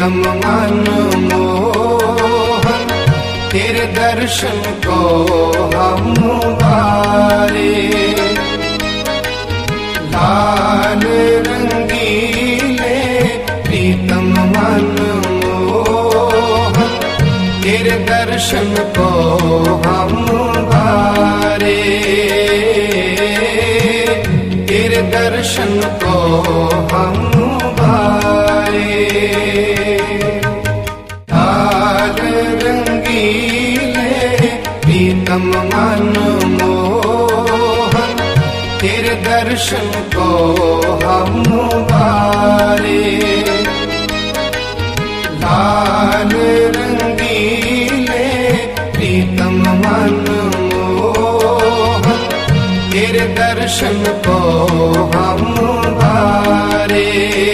प्रीतम मन मोहन तेरे दर्शन को हम बारे। लाल रंगीले प्रीतम मन मोहन तेरे दर्शन को हम बारे। तेरे दर्शन को हम बारे। लाल रंगीले प्रीतम मन मोहन तेरे दर्शन को हम बारे। लाल रंगीले प्रीतम मन मोहन तेरे दर्शन को हम बारे।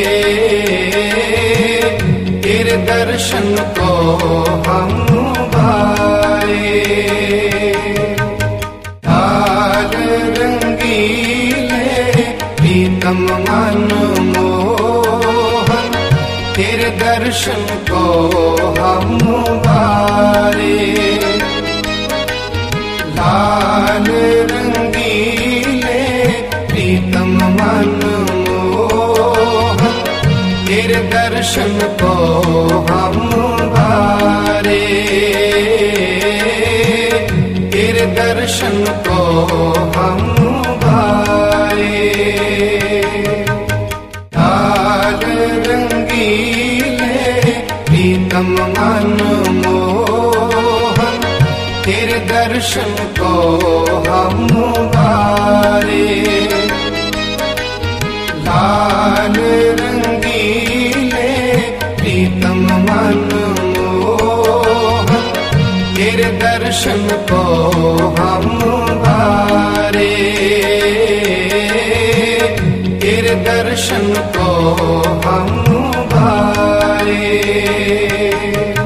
तेरे दर्शन को हम बारे। लाल रंगीले प्रीतम मन मोहन तेरे दर्शन को हम बारे। लाल रंगीले प्रीतम मन मोहन तेरे दर्शन को हम बारे। तेरे दर्शन को हम बारे। लाल रंगीले प्रीतम मन मोहन तेरे दर्शन को हम बारे। लाल रंगीले प्रीतम मन मोहन तेरे दर्शन को हम बारे। तेरे दर्शन को हम बारे।